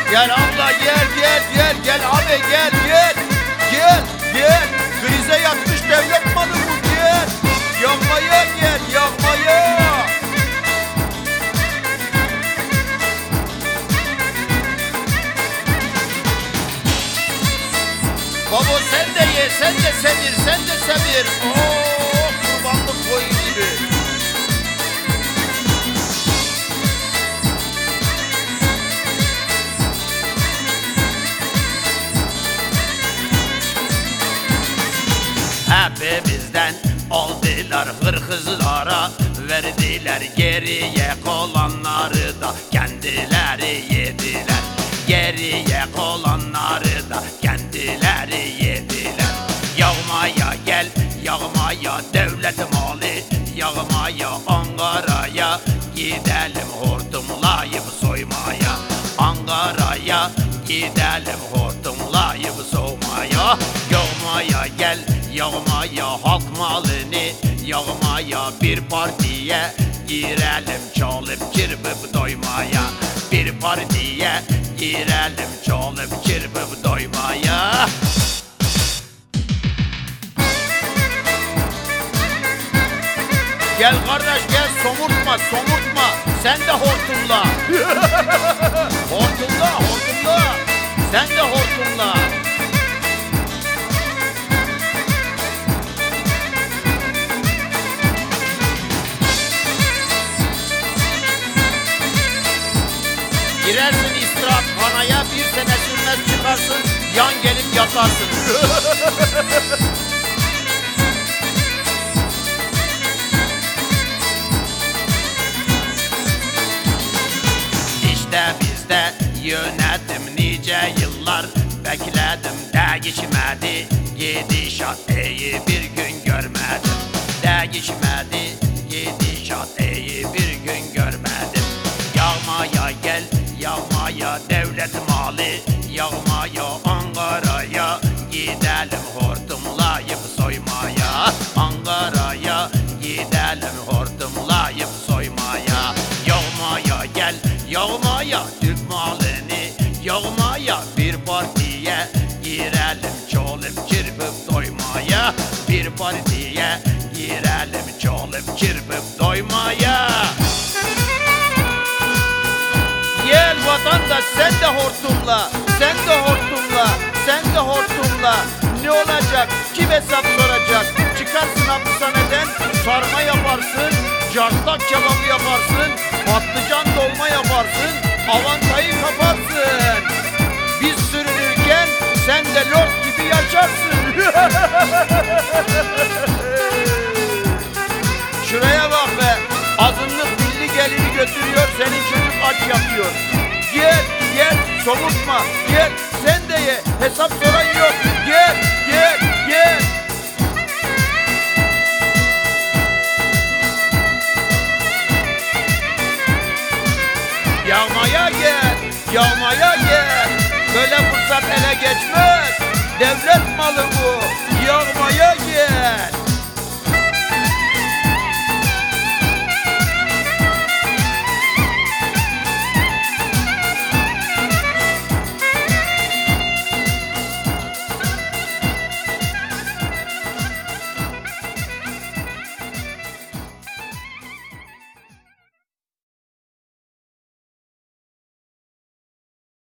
Gel abla gel abi gel. Krize yatmış devlet malı bu gel. Yağmaya gel yağmaya. Baba sen de ye, sen de sevir. Oh, kurbanlık koyun gibi. Hepimizden aldılar hırkızlara, verdiler geriye kalanları da kendileri yediler. Geriye kalanları da kendileri yediler. Yağmaya gel, yağmaya devlet malı, yağmaya Ankara'ya gidelim hortumlayıp soymaya. Ankara'ya gidelim hortumlayıp soymaya. Yağmaya gel, yağmaya halk malını, yağmaya bir partiye girelim çalıp çırpıp doymaya. Bir partiye girelim çalıp çırpıp doymaya. Gel kardeş gel, somurtma sen de hortumla. Hortumla sen de hortumla. Girersin istirahathanaya, bir sene sürmez çıkarsın, yan gelip yatarsın. İşte bizde yönetim nice yıllar bekledim, değişmedi gidişat, iyi bir gün görmedim. Değişmedi gidişat, iyi bir gün görmedim. Yağmaya gel, yağmaya devlet malı, yağmaya Ankara'ya gidelim hortumlayıp soymaya. Ankara'ya gidelim hortumlayıp soymaya. Yağmaya gel, yağmaya Türk malını, yağmaya bir partiye girelim çalıp çırpıp doymaya. Bir partiye girelim çalıp çırpıp doymaya. Gel vatandaş sen de hortumla, ne olacak, kim hesap soracak? Çıkarsın hapishaneden, sarma yaparsın, cartlak kebabı yaparsın, patlıcan dolma yaparsın, avantayı kaparsın. Biz sürünürken sen de lord gibi yaşarsın. Şuraya bak be, azınlık milli geliri götürüyor, senin çocuk aç yapıyor. Gel, somurtma, gel, sen de ye, hesap soran yok, gel. Yağmaya gel, böyle fırsat ele geçmez, devlet malı bu, yağmaya gel.